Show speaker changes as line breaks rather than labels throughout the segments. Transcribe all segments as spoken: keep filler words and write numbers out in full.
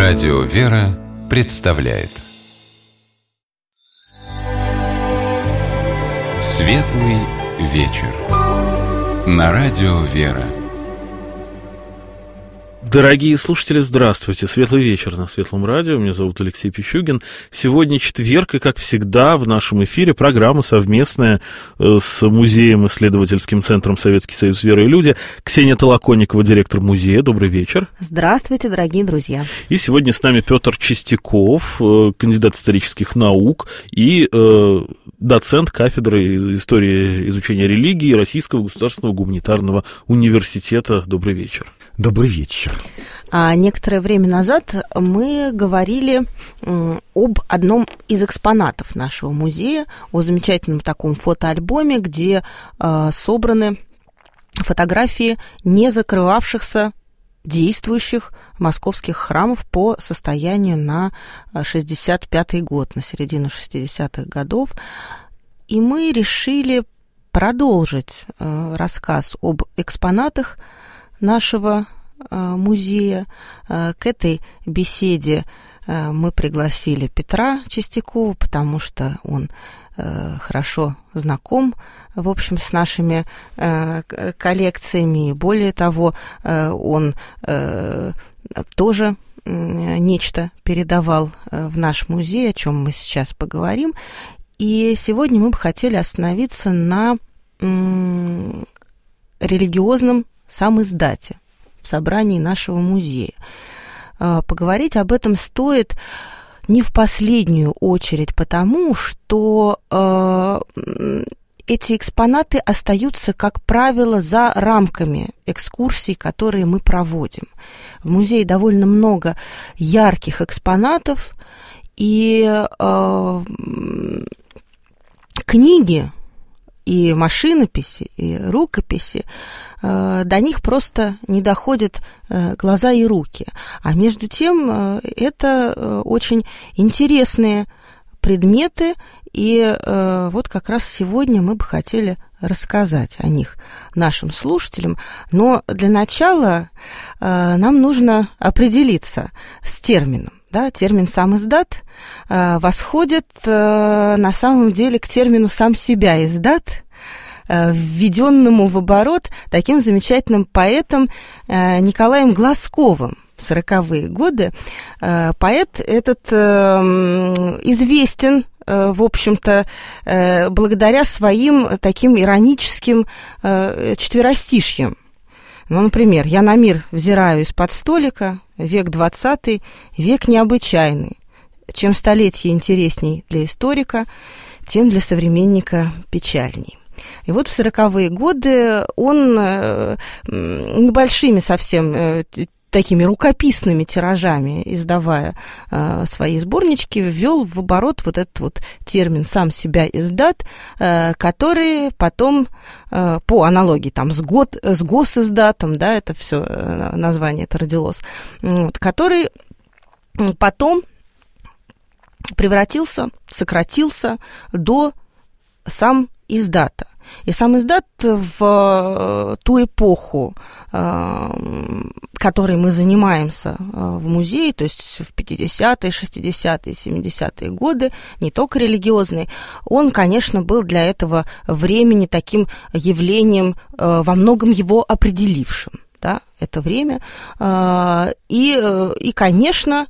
Радио «Вера» представляет Светлый вечер на Радио «Вера».
Дорогие слушатели, здравствуйте. Светлый вечер на Светлом радио. Меня зовут Алексей Пищугин. Сегодня четверг, и, как всегда, в нашем эфире программа совместная с Музеем-исследовательским центром «Советский союз веры и люди». Ксения Толоконникова, директор музея. Добрый вечер.
Здравствуйте, дорогие друзья.
И сегодня с нами Петр Чистяков, кандидат исторических наук и э, доцент кафедры истории изучения религии Российского государственного гуманитарного университета. Добрый вечер.
Добрый вечер.
А некоторое время назад мы говорили об одном из экспонатов нашего музея, о замечательном таком фотоальбоме, где э, собраны фотографии не закрывавшихся действующих московских храмов по состоянию на шестьдесят пятый год, на середину шестидесятых годов. И мы решили продолжить э, рассказ об экспонатах нашего э, музея. Э, к этой беседе э, мы пригласили Петра Чистякова, потому что он э, хорошо знаком, в общем, с нашими э, коллекциями. И более того, э, он э, тоже э, нечто передавал э, в наш музей, о чем мы сейчас поговорим. И сегодня мы бы хотели остановиться на э, религиозном самиздате в собрании нашего музея. Поговорить об этом стоит не в последнюю очередь потому, что э, эти экспонаты остаются, как правило, за рамками экскурсий, которые мы проводим. В музее довольно много ярких экспонатов, и э, книги, и машинописи, и рукописи, э, до них просто не доходят э, глаза и руки. А между тем, э, это э, очень интересные предметы, и э, вот как раз сегодня мы бы хотели рассказать о них нашим слушателям. Но для начала э, нам нужно определиться с термином. Да, термин «самиздат» э, восходит э, на самом деле к термину «сам себя издат», э, введенному в оборот таким замечательным поэтом э, Николаем Глазковым в сороковые годы. Э, поэт этот э, известен, э, в общем-то, э, благодаря своим таким ироническим э, четверостишьям. Ну, например, «Я на мир взираю из-под столика, век двадцатый, век необычайный. Чем столетие интересней для историка, тем для современника печальней». И вот в сороковые годы он э, небольшими совсем э, такими рукописными тиражами, издавая э, свои сборнички, ввел в оборот вот этот вот термин «сам себя издат», э, который потом, э, по аналогии там, с, год, с госиздатом, да, это все э, название это родилось, вот, который потом превратился, сократился до «сам издата». И сам издат в ту эпоху, которой мы занимаемся в музее, то есть в пятидесятые, шестидесятые, семидесятые годы, не только религиозный, он, конечно, был для этого времени таким явлением, во многом его определившим. Да, это время. И, и конечно,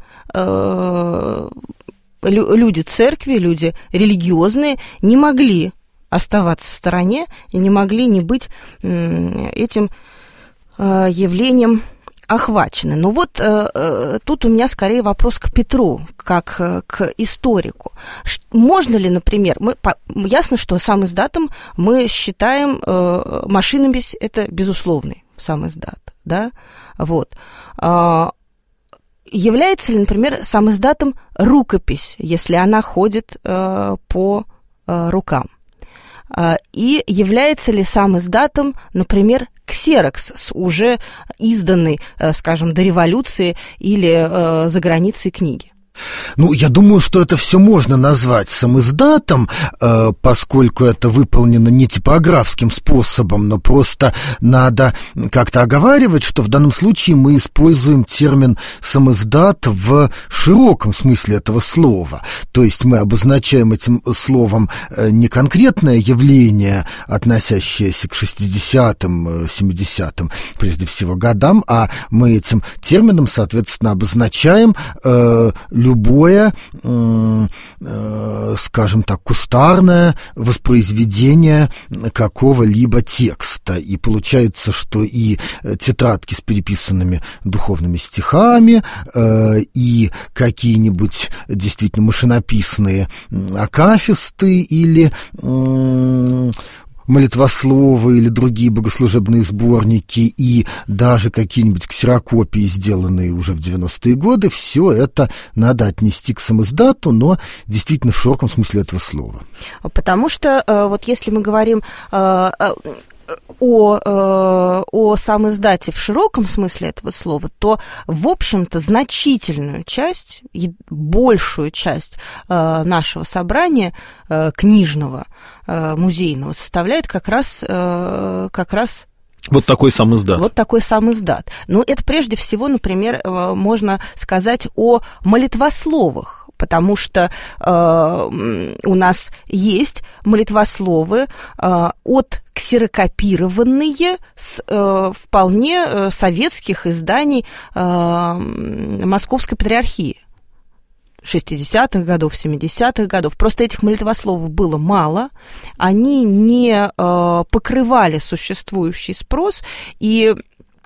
люди церкви, люди религиозные не могли оставаться в стороне и не могли не быть этим явлением охвачены. Но вот тут у меня скорее вопрос к Петру, как к историку. Можно ли, например, мы, ясно, что самиздатом мы считаем машинопись, это безусловный самиздат, да, вот. Является ли, например, самиздатом рукопись, если она ходит по рукам? И является ли самиздатом, например, ксерокс с уже изданной, скажем, до революции или за границей книги?
Ну, я думаю, что это все можно назвать самиздатом, э, поскольку это выполнено не типографским способом, но просто надо как-то оговаривать, что в данном случае мы используем термин самиздат в широком смысле этого слова. То есть мы обозначаем этим словом не конкретное явление, относящееся к шестидесятым, семидесятым, прежде всего, годам, а мы этим термином, соответственно, обозначаем э, любое, э, э, скажем так, кустарное воспроизведение какого-либо текста. И получается, что и тетрадки с переписанными духовными стихами, э, и какие-нибудь действительно машинописные акафисты или э, молитвословы или другие богослужебные сборники, и даже какие-нибудь ксерокопии, сделанные уже в девяностые годы, все это надо отнести к самиздату, но действительно в широком смысле этого слова.
Потому что вот если мы говорим о, о самиздате в широком смысле этого слова, то, в общем-то, значительную часть, большую часть нашего собрания книжного, музейного составляет как раз, как раз
Вот такой самиздат.
Вот такой самиздат. Ну, это прежде всего, например, можно сказать о молитвословах. Потому что э, у нас есть молитвословы э, от ксерокопированные с э, вполне э, советских изданий э, Московской Патриархии шестидесятых годов, семидесятых годов. Просто этих молитвословов было мало, они не э, покрывали существующий спрос, и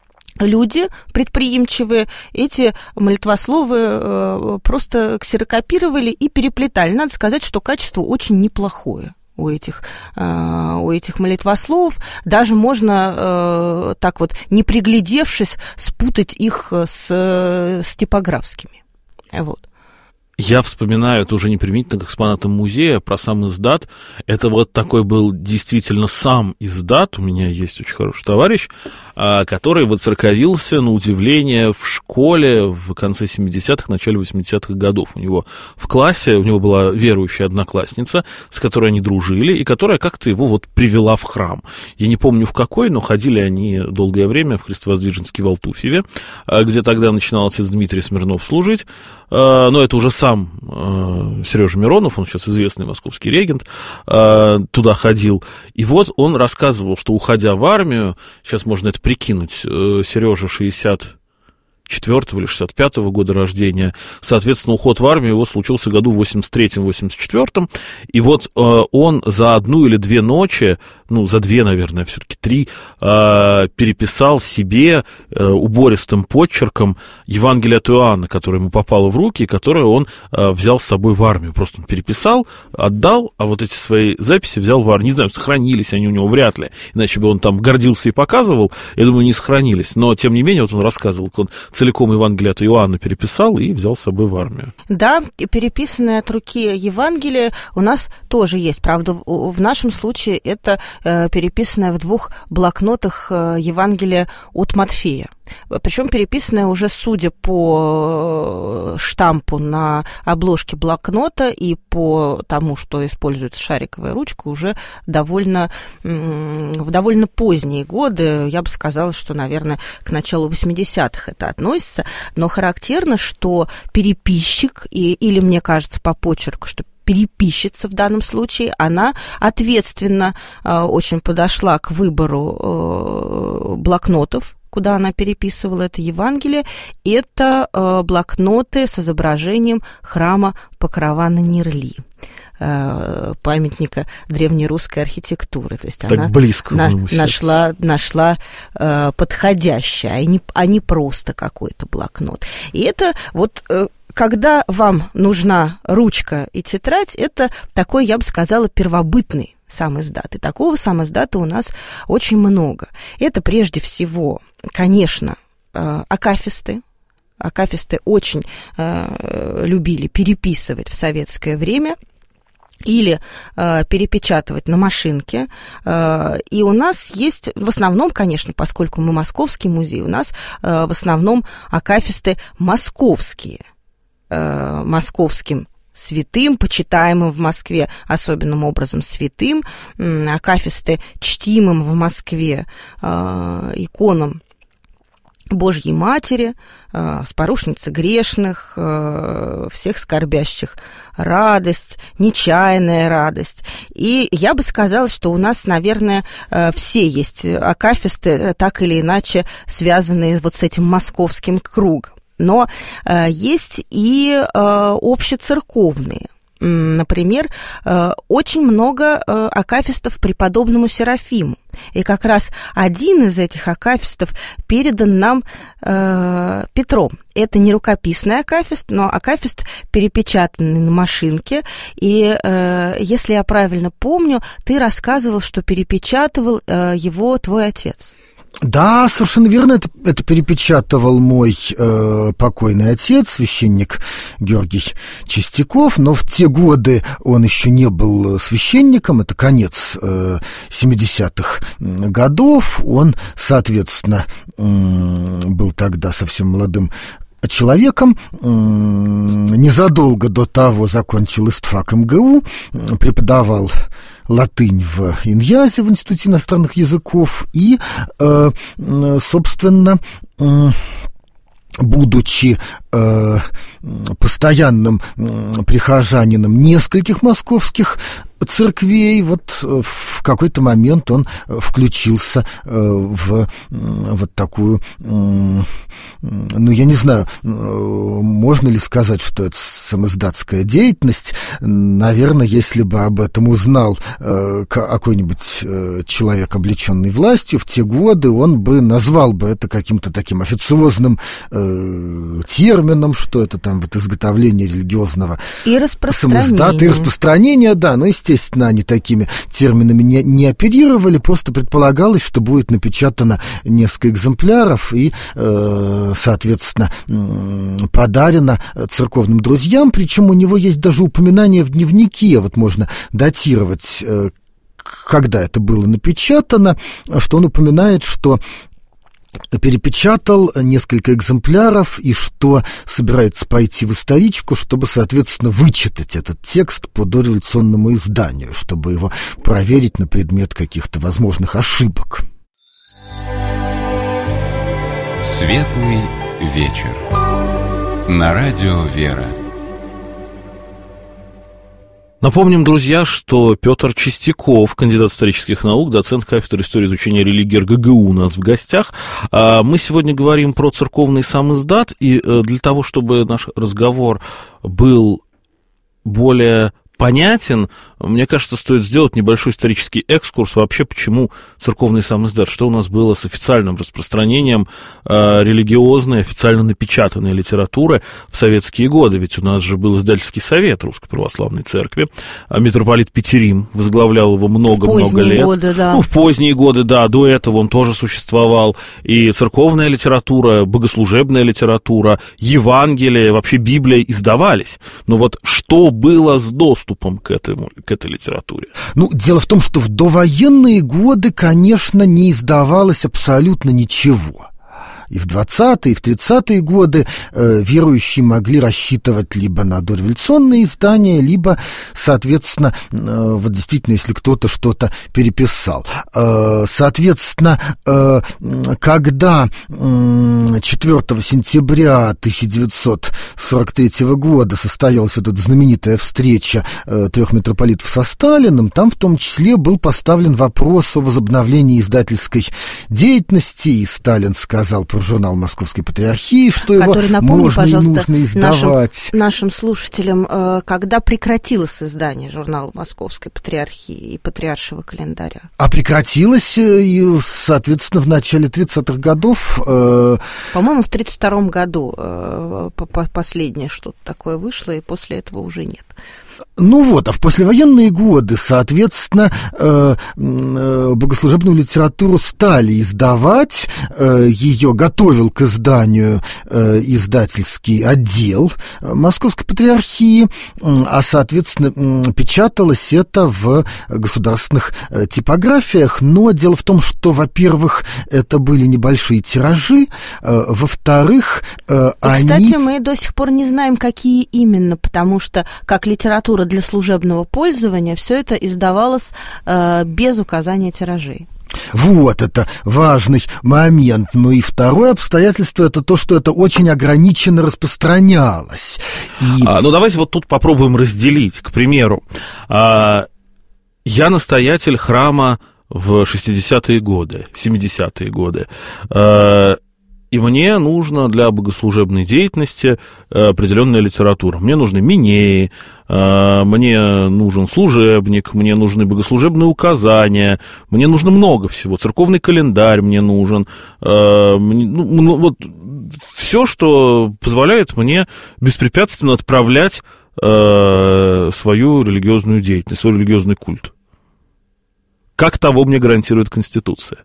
люди предприимчивые эти молитвословы э, просто ксерокопировали и переплетали. Надо сказать, что качество очень неплохое у этих, э, у этих молитвословов. Даже можно, э, так вот, не приглядевшись, спутать их с, с типографскими. Вот.
Я вспоминаю, это уже не применительно к экспонатам музея, про сам издат. Это вот такой был действительно сам издат. У меня есть очень хороший товарищ, который воцерковился, на удивление, в школе в конце семидесятых, начале восьмидесятых годов. У него в классе, у него была верующая одноклассница, с которой они дружили, и которая как-то его вот привела в храм. Я не помню в какой, но ходили они долгое время в Христовоздвиженске в Алтуфьеве, где тогда начинал отец Дмитрий Смирнов служить. Но это уже сам э, Сережа Миронов, он сейчас известный московский регент, э, туда ходил. И вот он рассказывал, что, уходя в армию, сейчас можно это прикинуть, э, Сережа шестьдесят четвёртого или шестьдесят пятого года рождения, соответственно, уход в армию его случился в году восемьдесят третьем восемьдесят четвёртом, и вот э, он за одну или две ночи, ну, за две, наверное, все-таки три, э, переписал себе э, убористым почерком Евангелие от Иоанна, которое ему попало в руки, и которое он э, взял с собой в армию. Просто он переписал, отдал, а вот эти свои записи взял в армию. Не знаю, сохранились они у него, вряд ли, иначе бы он там гордился и показывал, я думаю, не сохранились. Но, тем не менее, вот он рассказывал, как он целиком Евангелие от Иоанна переписал и взял с собой в армию.
Да, переписанное от руки Евангелие у нас тоже есть. Правда, в нашем случае это э, переписанное в двух блокнотах э, Евангелие от Матфея. Причем переписанное уже, судя по штампу на обложке блокнота и по тому, что используется шариковая ручка, уже довольно, в довольно поздние годы. Я бы сказала, что, наверное, к началу восьмидесятых это относится. Но характерно, что переписчик, и, или, мне кажется, по почерку, что переписчица в данном случае, она ответственно э, очень подошла к выбору э, блокнотов, куда она переписывала это Евангелие. Это э, блокноты с изображением храма Покрова на Нерли, э, памятника древнерусской архитектуры. То есть
так
она
близко
на, нашла, нашла э, подходящее, а не, а не просто какой-то блокнот. И это вот... Э, когда вам нужна ручка и тетрадь, это такой, я бы сказала, первобытный самиздат. И такого самиздата у нас очень много. Это прежде всего, конечно, акафисты. Акафисты очень любили переписывать в советское время или э, перепечатывать на машинке. Э, и у нас есть, в основном, конечно, поскольку мы московский музей, у нас э, в основном акафисты московские. э, московским святым, почитаемым в Москве особенным образом святым, акафисты чтимым в Москве э, иконам Божьей Матери, э, спорошницы грешных, э, всех скорбящих радость, нечаянная радость. И я бы сказала, что у нас, наверное, э, все есть акафисты, так или иначе связанные вот с этим московским кругом. Но э, есть и э, общецерковные. Например, э, очень много э, акафистов преподобному Серафиму. И как раз один из этих акафистов передан нам э, Петром. Это не рукописный акафист, но акафист, перепечатанный на машинке. И, э, если я правильно помню, ты рассказывал, что перепечатывал э, его твой отец.
Да, совершенно верно, это, это перепечатывал мой э, покойный отец, священник Георгий Чистяков, но в те годы он еще не был священником, это конец э, семидесятых годов, он, соответственно, э, был тогда совсем молодым человеком, незадолго до того закончил ИСТФАК МГУ, преподавал латынь в Иньязе, в Институте иностранных языков, и, собственно, будучи постоянным прихожанином нескольких московских церквей, вот в какой-то момент он включился в вот такую, ну, я не знаю, можно ли сказать, что это самоиздатская деятельность. Наверное, если бы об этом узнал какой-нибудь человек, облеченный властью, в те годы он бы назвал бы это каким-то таким официозным термином, что это там вот изготовление религиозного
и распространение.
самоиздата, и распространение, да, но, естественно, они такими терминами не, не оперировали, просто предполагалось, что будет напечатано несколько экземпляров и, э, соответственно, подарено церковным друзьям, причем у него есть даже упоминание в дневнике, вот можно датировать, э, когда это было напечатано, что он упоминает, что перепечатал несколько экземпляров и что собирается пойти в историчку, чтобы, соответственно, вычитать этот текст по дореволюционному изданию, чтобы его проверить на предмет каких-то возможных ошибок.
Светлый вечер. На радио «Вера».
Напомним, друзья, что Петр Чистяков, кандидат исторических наук, доцент кафедры истории изучения религии эр гэ гэ у у нас в гостях. Мы сегодня говорим про церковный самиздат, и для того, чтобы наш разговор был более понятен, мне кажется, стоит сделать небольшой исторический экскурс вообще, почему церковный самиздат, что у нас было с официальным распространением э, религиозной, официально напечатанной литературы в советские годы, ведь у нас же был издательский совет Русской Православной Церкви, а митрополит Петерим возглавлял его много-много лет.
Годы, да.
Ну, в поздние годы, да, до этого он тоже существовал, и церковная литература, богослужебная литература, Евангелие, вообще Библия издавались, но вот что было с доступом к этому, к этой литературе?
Ну, дело в том, что в довоенные годы, конечно, не издавалось абсолютно ничего. И в двадцатые, и в тридцатые годы э, верующие могли рассчитывать либо на дореволюционные издания, либо, соответственно, э, вот действительно, если кто-то что-то переписал. Э, соответственно, э, когда э, четвёртого сентября тысяча девятьсот сорок третьего года состоялась вот эта знаменитая встреча э, трех митрополитов со Сталиным, там в том числе был поставлен вопрос о возобновлении издательской деятельности, и Сталин сказал про журнал Московской Патриархии, что
который,
его
напомню,
можно и нужно издавать.
Нашим, нашим слушателям, когда прекратилось издание журнала Московской Патриархии и Патриаршего календаря?
А прекратилось, соответственно, в начале тридцатых годов.
По-моему, в тридцать втором году последнее что-то такое вышло, и после этого уже нет.
Ну вот, а в послевоенные годы, соответственно, э, э, богослужебную литературу стали издавать, э, ее готовил к изданию э, издательский отдел Московской Патриархии, а, соответственно, печаталось это в государственных э, типографиях, но дело в том, что, во-первых, это были небольшие тиражи, э, во-вторых, э,
И,
они...
кстати, мы до сих пор не знаем, какие именно, потому что как литература для служебного пользования, все это издавалось э, без указания тиражей.
Вот, это важный момент. Ну и второе обстоятельство, это то, что это очень ограниченно распространялось. И...
А, ну, давайте вот тут попробуем разделить. К примеру, а, я настоятель храма в шестидесятые годы, семидесятые годы. А, И мне нужно для богослужебной деятельности определенная литература. Мне нужны минеи, мне нужен служебник, мне нужны богослужебные указания, мне нужно много всего. Церковный календарь мне нужен. Ну, вот все, что позволяет мне беспрепятственно отправлять свою религиозную деятельность, свой религиозный культ. Как того мне гарантирует Конституция.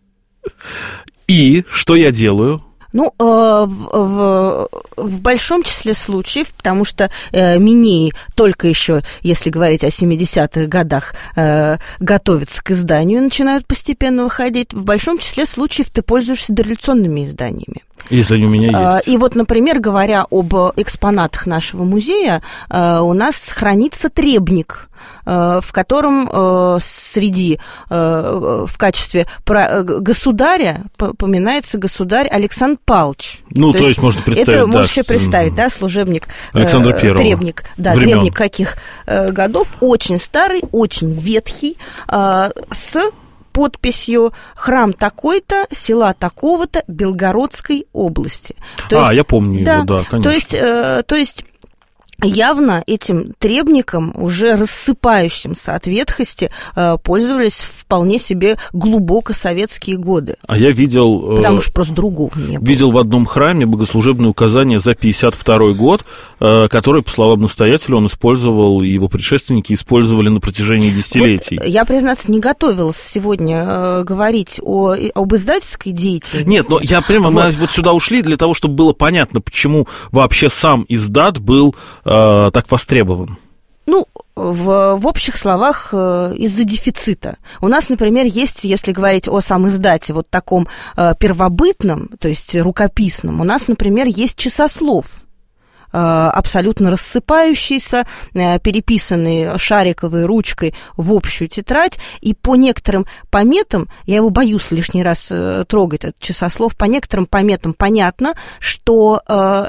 И что я делаю?
Ну, э, в, в, в большом числе случаев, потому что э, минеи только еще, если говорить о семидесятых годах, э, готовятся к изданию и начинают постепенно выходить, в большом числе случаев ты пользуешься дореволюционными изданиями.
Если они у меня есть.
И вот, например, говоря об экспонатах нашего музея, у нас хранится требник, в котором среди, в качестве государя поминается государь Александр Павлович.
Ну, то, то есть, есть можно представить,
это
да,
можешь себе представить, да, служебник
Александра Первого.
Требник, да,
времен.
Требник каких годов, очень старый, очень ветхий, с подписью «Храм такой-то, села такого-то, Белгородской области». То
а,
есть,
я помню
да,
его, да, конечно.
То есть, э, то есть явно этим требником, уже рассыпающимся от ветхости, э, пользовались вполне себе глубоко советские годы.
А я видел...
Потому что просто другого не было.
Видел в одном храме богослужебное указание за пятьдесят второй год, э, которое, по словам настоятеля, он использовал, и его предшественники использовали на протяжении десятилетий.
Вот, я, признаться, не готовилась сегодня э, говорить о, об издательской деятельности.
Нет, но я прямо, вот. мы вот сюда ушли для того, чтобы было понятно, почему вообще сам издат был... так востребован?
Ну, в, в общих словах, из-за дефицита. У нас, например, есть, если говорить о самиздате, вот таком первобытном, то есть рукописном, у нас, например, есть часослов, абсолютно рассыпающийся, переписанный шариковой ручкой в общую тетрадь, и по некоторым пометам, я его боюсь лишний раз трогать, этот часослов, по некоторым пометам понятно, что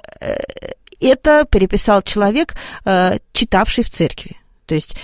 это переписал человек, читавший в церкви, то есть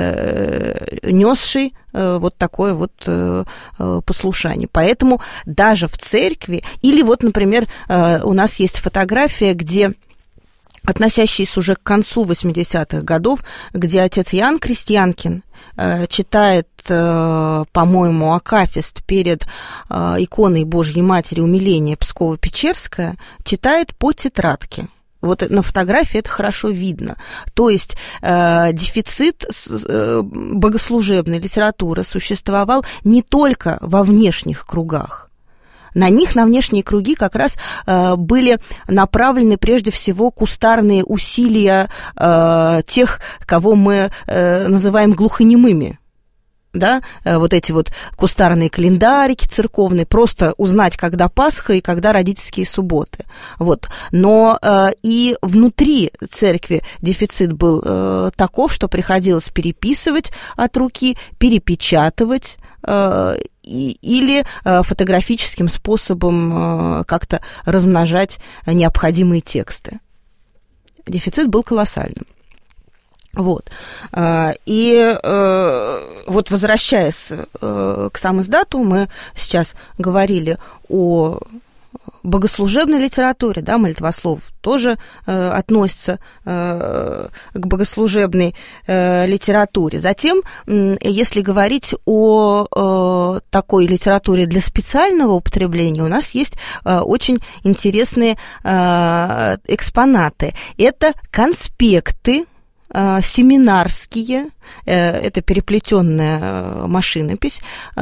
несший вот такое вот послушание. Поэтому даже в церкви, или вот, например, у нас есть фотография, где... относящиеся уже к концу восьмидесятых годов, где отец Иоанн Крестьянкин э, читает, э, по-моему, акафист перед э, иконой Божьей Матери Умиления Псково-Печерская, читает по тетрадке. Вот на фотографии это хорошо видно. То есть э, дефицит э, богослужебной литературы существовал не только во внешних кругах. На них, на внешние круги, как раз э, были направлены прежде всего кустарные усилия э, тех, кого мы э, называем глухонемыми. Да, вот эти вот кустарные календарики церковные, просто узнать, когда Пасха и когда родительские субботы. Вот. Но э, и внутри церкви дефицит был э, таков, что приходилось переписывать от руки, перепечатывать, э, и, или э, фотографическим способом э, как-то размножать необходимые тексты. Дефицит был колоссальным. Вот. И вот, возвращаясь к самиздату, мы сейчас говорили о богослужебной литературе, да, молитвослов тоже э, относится э, к богослужебной э, литературе. Затем, э, если говорить о э, такой литературе для специального употребления, у нас есть э, очень интересные э, экспонаты. Это конспекты семинарские, это переплетенная машинопись,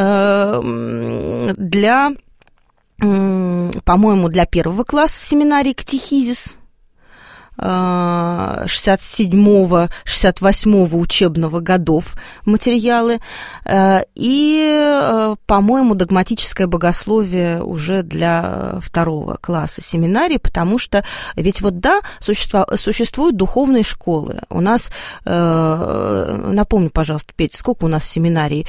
для, по-моему, для первого класса семинарий «Катехизис», шестьдесят седьмого — шестьдесят восьмого учебного годов материалы, и, по-моему, догматическое богословие уже для второго класса семинарий, потому что ведь вот, да, существуют духовные школы. У нас, напомни, пожалуйста, Петя, сколько у нас семинарий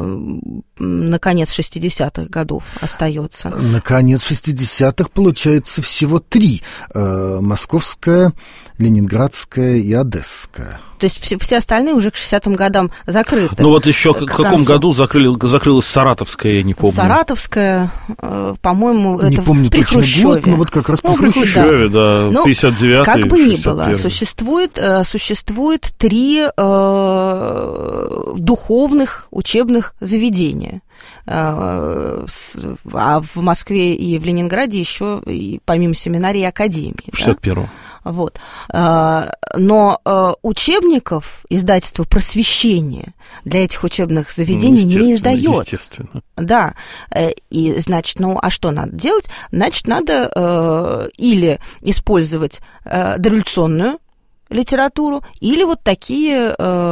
на конец шестидесятых годов остается?
На конец шестидесятых, получается, всего три. Московская, Ленинградская и Одесская.
То есть все, все остальные уже к шестидесятым годам закрыты.
Ну вот еще к, к каком году закрыли, закрылась Саратовская, я не помню.
Саратовская, по-моему,
не
это
помню
при
точно
Хрущеве.
год, но вот как раз
ну,
при Хрущеве.
Хрущеве, да,
ну,
пятьдесят девятый,
как бы ни было,
шестьдесят первый.
существует, существует три э, духовных учебных заведения. А в Москве и в Ленинграде еще, и, помимо семинарии, академии.
шестьдесят первого.
Да? Вот. Но учебников издательство «Просвещение» для этих учебных заведений
ну,
не издает.
Естественно.
Да. И, значит, ну, а что надо делать? Значит, надо или использовать дореволюционную литературу, или вот такие,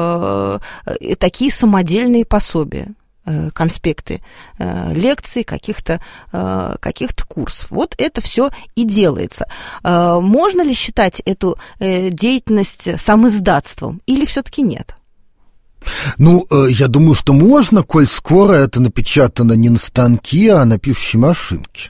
такие самодельные пособия, конспекты лекций, каких-то, каких-то курсов. Вот это все и делается. Можно ли считать эту деятельность самиздатством или все-таки нет?
Ну, я думаю, что можно, коль скоро это напечатано не на станке, а на пишущей машинке.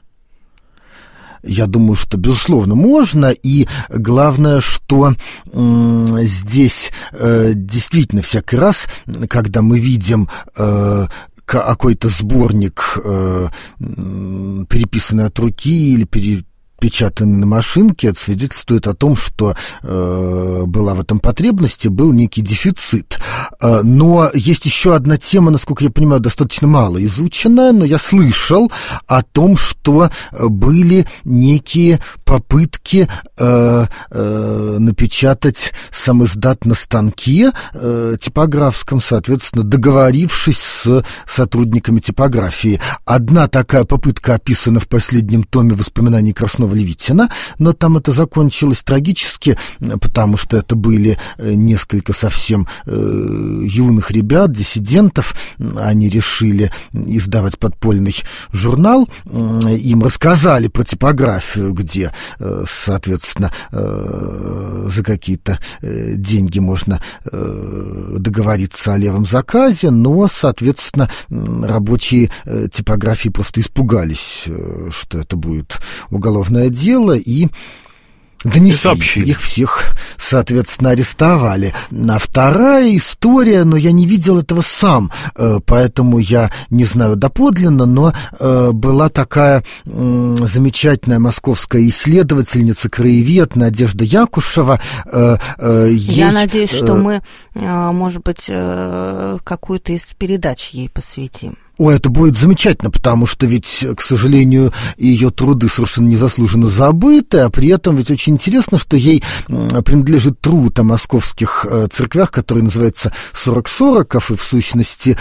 Я думаю, что, безусловно, можно, и главное, что м- здесь э, действительно всякий раз, когда мы видим э, какой-то сборник, э, переписанный от руки или переписанный, печатанный на машинке, это свидетельствует о том, что э, была в этом потребность, был некий дефицит. Э, но есть еще одна тема, насколько я понимаю, достаточно мало изученная, но я слышал о том, что были некие попытки э, э, напечатать самиздат на станке э, типографском, соответственно, договорившись с сотрудниками типографии. Одна такая попытка описана в последнем томе воспоминаний Краснова Левитина, но там это закончилось трагически, потому что это были несколько совсем э, юных ребят, диссидентов. Они решили издавать подпольный журнал. Им рассказали про типографию, где, э, соответственно, э, за какие-то э, деньги можно э, договориться о левом заказе, но, соответственно, рабочие э, типографии просто испугались, э, что это будет уголовное дело, и донесли. Их всех, соответственно, арестовали. А вторая история, но я не видел этого сам, поэтому я не знаю доподлинно, но была такая замечательная московская исследовательница, краевед Надежда Якушева.
Я ей... надеюсь, что мы, может быть, какую-то из передач ей посвятим.
О, это будет замечательно, потому что ведь, к сожалению, ее труды совершенно незаслуженно забыты, а при этом ведь очень интересно, что ей принадлежит труд о московских церквях, который называется «сорок сороков», и в сущности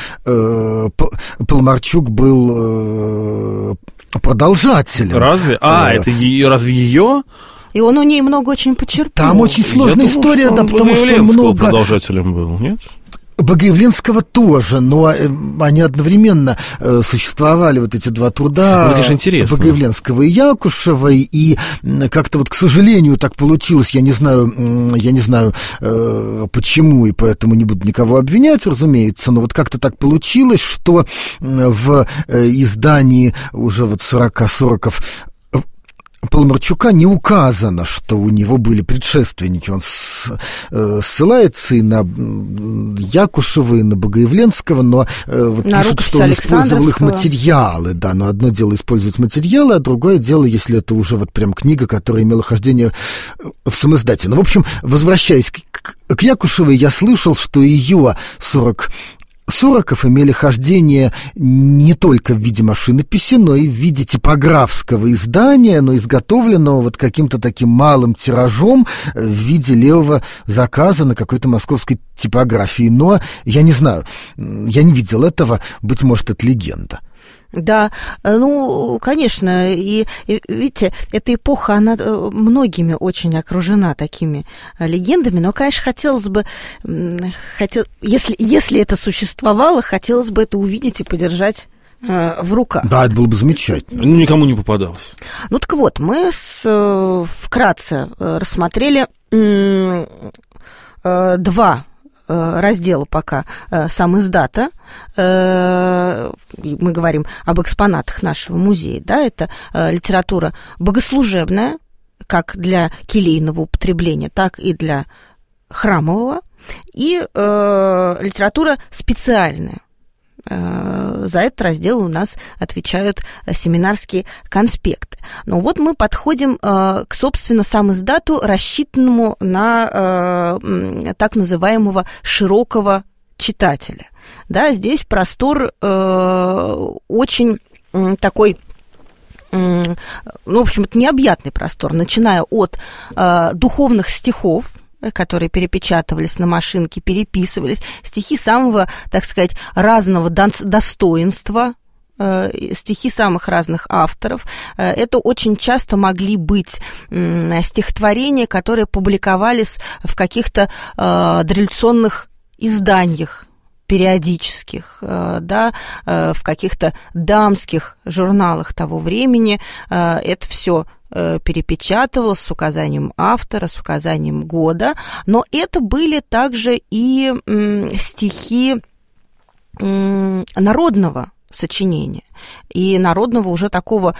Паламарчук был продолжателем.
Разве? А, это ее, разве ее?
И он у ней много очень почерпнул.
Там очень сложная
Я
история,
думал,
да, потому что много...
продолжателем был, нет?
Богоявленского тоже, но они одновременно существовали, вот эти два труда, Богоявленского и Якушевой, и как-то вот, к сожалению, так получилось, я не знаю, я не знаю почему, и поэтому не буду никого обвинять, разумеется, но вот как-то так получилось, что в издании уже вот сорока сороков Паламарчука не указано, что у него были предшественники. Он ссылается и на Якушева, и на Богоявленского, но вот
на
пишут, что он использовал их материалы. Да, но одно дело использовать материалы, а другое дело, если это уже вот прям книга, которая имела хождение в самиздате. Ну, в общем, возвращаясь к, к Якушевой, я слышал, что ее сорок Сороков имели хождение не только в виде машинописи, но и в виде типографского издания, но изготовленного вот каким-то таким малым тиражом в виде левого заказа на какой-то московской типографии. Но я не знаю, я не видел этого, быть может, это легенда.
Да, ну, конечно, и, и видите, эта эпоха, она многими очень окружена такими легендами, но, конечно, хотелось бы, хотел, если, если это существовало, хотелось бы это увидеть и подержать э, в руках.
Да, это было бы замечательно.
Ну, никому не попадалось.
Ну, так вот, мы с, вкратце рассмотрели э, э, два раздела пока сам издата. Мы говорим об экспонатах нашего музея. Да, это литература богослужебная, как для келейного употребления, так и для храмового, и литература специальная. За этот раздел у нас отвечают семинарские конспекты. Но вот мы подходим к, собственно, самиздату, рассчитанному на так называемого широкого читателя. Да, здесь простор очень такой, ну, в общем, это необъятный простор, начиная от духовных стихов, которые перепечатывались на машинке, переписывались, стихи самого, так сказать, разного достоинства, стихи самых разных авторов. Это очень часто могли быть стихотворения, которые публиковались в каких-то дореволюционных изданиях периодических, да, в каких-то дамских журналах того времени. Это все перепечатывалось с указанием автора, с указанием года, но это были также и стихи народного сочинения и народного уже такого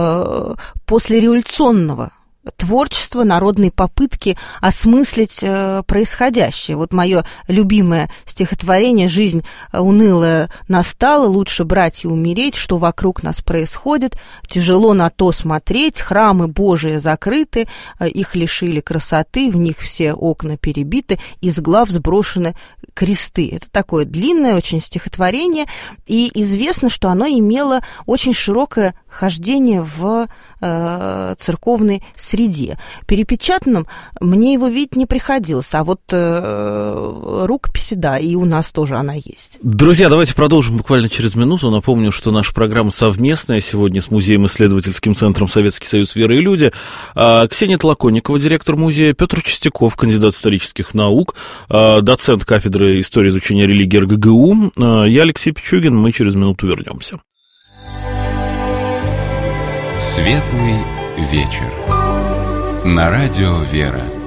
послереволюционного творчество, народные попытки осмыслить э, происходящее. Вот мое любимое стихотворение «Жизнь унылая настала, лучше брать и умереть, что вокруг нас происходит, тяжело на то смотреть, храмы Божии закрыты, э, их лишили красоты, в них все окна перебиты, из глав сброшены кресты». Это такое длинное очень стихотворение, и известно, что оно имело очень широкое хождение в э, церковной среде. Перепечатанным мне его видеть не приходилось, а вот э, рукописи, да, и у нас тоже она есть.
Друзья, давайте продолжим буквально через минуту. Напомню, что наша программа совместная сегодня с Музеем-исследовательским центром «Советский союз веры и люди». Ксения Толоконникова, директор музея, Петр Чистяков, кандидат исторических наук, доцент кафедры истории изучения религии эр гэ гэ у. Я Алексей Пичугин, мы через минуту вернемся.
Светлый вечер. На радио «Вера».